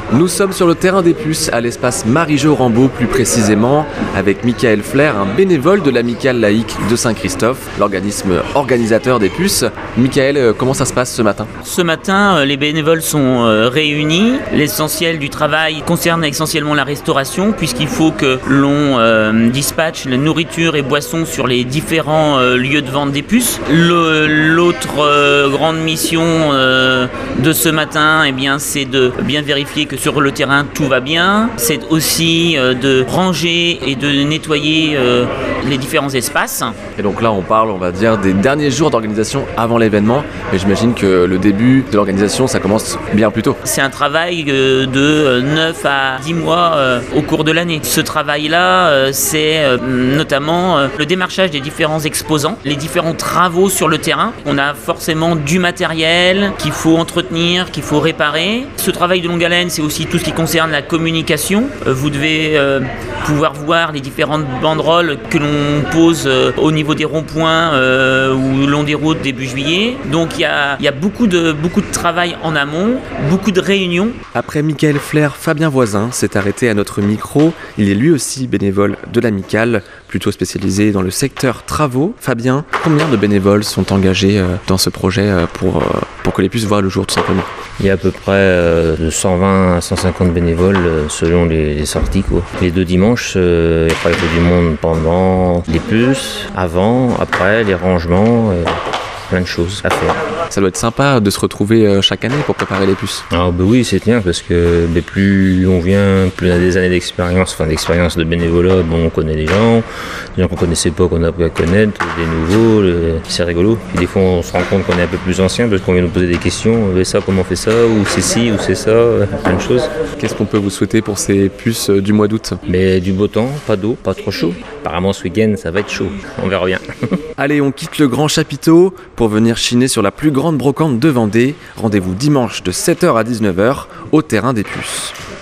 Nous sommes sur le terrain des puces, à l'espace Marie-Jo Rambaud plus précisément, avec Michael Flair, un bénévole de l'Amicale laïque de Saint-Christophe, l'organisme organisateur des puces. Michael, comment ça se passe ce matin ? Ce matin, les bénévoles sont réunis. L'essentiel du travail concerne essentiellement la restauration, puisqu'il faut que l'on dispatche la nourriture et boissons sur les différents lieux de vente des puces. L'autre grande mission de ce matin, c'est de bien vérifier que sur le terrain tout va bien. C'est aussi de ranger et de nettoyer les différents espaces. Et donc là, on parle, on va dire, des derniers jours d'organisation avant l'événement. Mais j'imagine que le début de l'organisation, ça commence bien plus tôt. C'est un travail de 9 à 10 mois au cours de l'année. Ce travail-là, c'est notamment le démarchage des différents exposants, les différents travaux sur le terrain. On a forcément du matériel qu'il faut entretenir, qu'il faut réparer. Ce travail de longue haleine, c'est aussi tout ce qui concerne la communication. Vous devez pouvoir voir les différentes banderoles que l'on pose au niveau des ronds-points ou le long des routes début juillet. Donc il y a beaucoup de travail en amont, beaucoup de réunions. Après Michael Flair, Fabien Voisin s'est arrêté à notre micro. Il est lui aussi bénévole de l'Amicale, plutôt spécialisé dans le secteur travaux. Fabien, combien de bénévoles sont engagés dans ce projet pour que les puces voient le jour tout simplement ? Il y a à peu près de 120 à 150 bénévoles selon les sorties, quoi. Les 2 dimanches, il y a pas du monde pendant les puces, avant, après, les rangements, plein de choses à faire. Ça doit être sympa de se retrouver chaque année pour préparer les puces. Ah oui, c'est bien parce que plus on vient, plus on a des années d'expérience, d'expérience de bénévolat, on connaît les gens qu'on connaissait pas, qu'on a appris à connaître, des nouveaux, c'est rigolo. Et des fois on se rend compte qu'on est un peu plus ancien parce qu'on vient nous poser des questions, ça, comment on fait ça, ou c'est ci, ou c'est ça, plein de choses. Qu'est-ce qu'on peut vous souhaiter pour ces puces du mois d'août ? Mais du beau temps, pas d'eau, pas trop chaud. Apparemment ce week-end ça va être chaud, on verra bien. Allez, on quitte le Grand Chapiteau pour venir chiner sur la plus grande brocante de Vendée. Rendez-vous dimanche de 7h à 19h au terrain des puces.